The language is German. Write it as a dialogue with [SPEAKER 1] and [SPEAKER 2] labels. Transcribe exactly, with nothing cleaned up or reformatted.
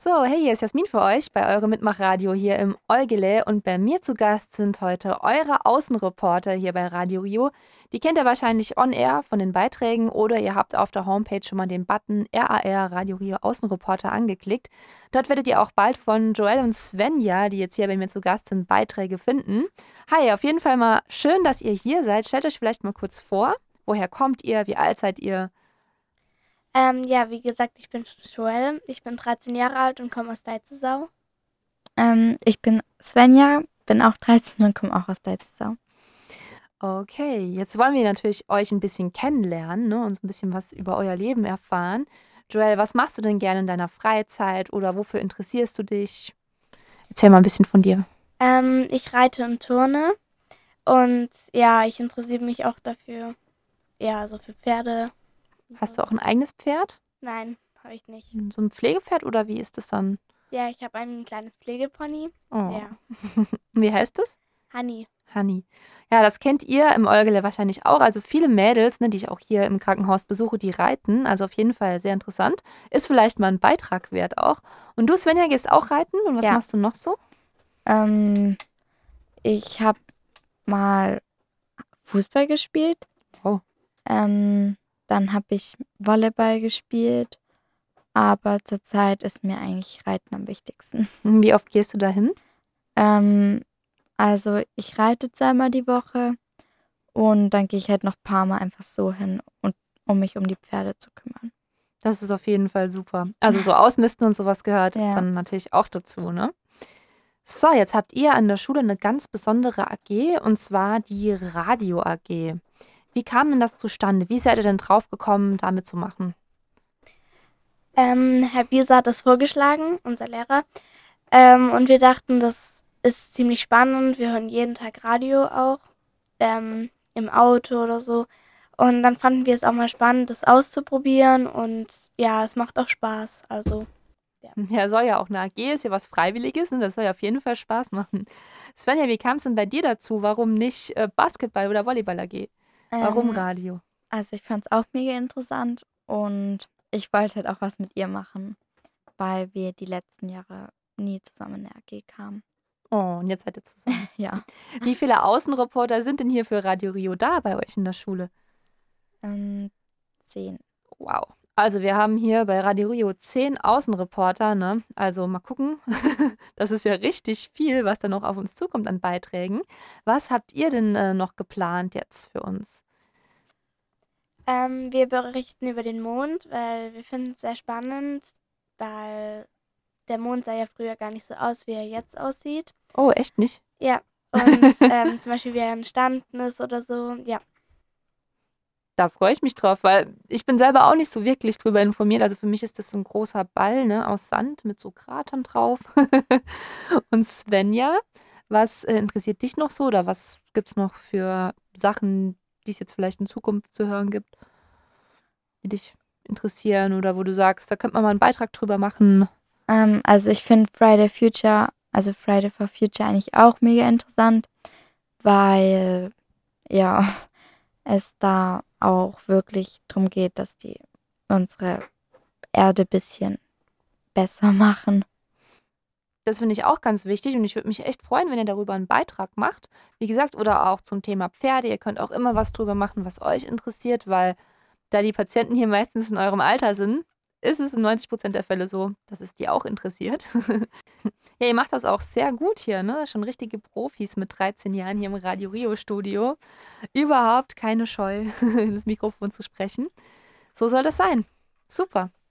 [SPEAKER 1] So, hey, hier ist Jasmin für euch bei eurem Mitmachradio hier im Eugele und bei mir zu Gast sind heute eure Außenreporter hier bei Radio Rio. Die kennt ihr wahrscheinlich on air von den Beiträgen oder ihr habt auf der Homepage schon mal den Button R A R Radio Rio Außenreporter angeklickt. Dort werdet ihr auch bald von Joel und Svenja, die jetzt hier bei mir zu Gast sind, Beiträge finden. Hi, auf jeden Fall mal schön, dass ihr hier seid. Stellt euch vielleicht mal kurz vor, woher kommt ihr, wie alt seid ihr?
[SPEAKER 2] Ähm, ja, wie gesagt, ich bin Joelle, ich bin dreizehn Jahre alt und komme aus Deizesau.
[SPEAKER 3] Ähm, ich bin Svenja, bin auch dreizehn und komme auch aus Deizesau.
[SPEAKER 1] Okay, jetzt wollen wir natürlich euch ein bisschen kennenlernen, ne, und so ein bisschen was über euer Leben erfahren. Joel, was machst du denn gerne in deiner Freizeit oder wofür interessierst du dich? Erzähl mal ein bisschen von dir.
[SPEAKER 2] Ähm, ich reite und turne und ja, ich interessiere mich auch dafür, ja, so für Pferde.
[SPEAKER 1] Hast du auch ein eigenes Pferd?
[SPEAKER 2] Nein, habe ich nicht.
[SPEAKER 1] So ein Pflegepferd oder wie ist das dann?
[SPEAKER 2] Ja, ich habe ein kleines Pflegepony.
[SPEAKER 1] Oh.
[SPEAKER 2] Ja,
[SPEAKER 1] Wie heißt das?
[SPEAKER 2] Honey.
[SPEAKER 1] Honey. Ja, das kennt ihr im Eugele wahrscheinlich auch. Also viele Mädels, ne, die ich auch hier im Krankenhaus besuche, die reiten. Also auf jeden Fall sehr interessant. Ist vielleicht mal ein Beitrag wert auch. Und du, Svenja, gehst auch reiten? Und was
[SPEAKER 3] Ja.
[SPEAKER 1] machst du noch so?
[SPEAKER 3] Ähm, ich habe mal Fußball gespielt.
[SPEAKER 1] Oh.
[SPEAKER 3] Ähm, dann habe ich Volleyball gespielt. Aber zurzeit ist mir eigentlich Reiten am wichtigsten.
[SPEAKER 1] Wie oft gehst du dahin?
[SPEAKER 3] Ähm, also ich reite zweimal die Woche und dann gehe ich halt noch ein paar Mal einfach so hin, und, um mich um die Pferde zu kümmern.
[SPEAKER 1] Das ist auf jeden Fall super. Also so Ausmisten und sowas gehört
[SPEAKER 3] Ja.
[SPEAKER 1] dann natürlich auch dazu, ne? So, jetzt habt ihr an der Schule eine ganz besondere A G und zwar die Radio A G. Wie kam denn das zustande? Wie seid ihr denn drauf gekommen, da mitzumachen?
[SPEAKER 2] Ähm, Herr Bieser hat das vorgeschlagen, unser Lehrer. Ähm, und wir dachten, das ist ziemlich spannend. Wir hören jeden Tag Radio auch, ähm, im Auto oder so. Und dann fanden wir es auch mal spannend, das auszuprobieren. Und ja, es macht auch Spaß. Also,
[SPEAKER 1] Ja, soll ja auch eine A G, ist ja was Freiwilliges, ne? Das soll ja auf jeden Fall Spaß machen. Svenja, wie kam es denn bei dir dazu? Warum nicht äh, Basketball oder Volleyball A G? Warum
[SPEAKER 3] Ähm,
[SPEAKER 1] Radio?
[SPEAKER 3] Also ich fand es auch mega interessant und ich wollte halt auch was mit ihr machen, weil wir die letzten Jahre nie zusammen in der A G kamen.
[SPEAKER 1] Oh, und jetzt seid ihr zusammen.
[SPEAKER 3] Ja.
[SPEAKER 1] Wie viele Außenreporter sind denn hier für Radio Rio da bei euch in der Schule?
[SPEAKER 3] Ähm, zehn.
[SPEAKER 1] Wow. Also wir haben hier bei Radio Rio zehn Außenreporter, ne? Also mal gucken. Das ist ja richtig viel, was da noch auf uns zukommt an Beiträgen. Was habt ihr denn äh, noch geplant jetzt für uns?
[SPEAKER 2] ähm, wir berichten über den Mond, weil wir finden es sehr spannend, weil der Mond sah ja früher gar nicht so aus, wie er jetzt aussieht.
[SPEAKER 1] Oh, echt nicht?
[SPEAKER 2] Ja, und ähm, zum Beispiel, wie er entstanden ist oder so. Ja,
[SPEAKER 1] Da freue ich mich drauf, weil ich bin selber auch nicht so wirklich drüber informiert. Also für mich ist das so ein großer Ball, ne, aus Sand mit so Kratern drauf. Und Svenja, was äh, interessiert dich noch so oder was gibt es noch für Sachen, die es jetzt vielleicht in Zukunft zu hören gibt, die dich interessieren oder wo du sagst, da könnte man mal einen Beitrag drüber machen?
[SPEAKER 3] Ähm, also ich finde Friday Future, also Friday for Future eigentlich auch mega interessant, weil ja, es da auch wirklich darum geht, dass die unsere Erde ein bisschen besser machen.
[SPEAKER 1] Das finde ich auch ganz wichtig und ich würde mich echt freuen, wenn ihr darüber einen Beitrag macht. Wie gesagt, oder auch zum Thema Pferde. Ihr könnt auch immer was drüber machen, was euch interessiert, weil da die Patienten hier meistens in eurem Alter sind, ist es in neunzig Prozent der Fälle so, dass es die auch interessiert. Ja, ihr macht das auch sehr gut hier, ne? Schon richtige Profis mit dreizehn Jahren hier im Radio Rio Studio. Überhaupt keine Scheu, ins Mikrofon zu sprechen. So soll das sein. Super.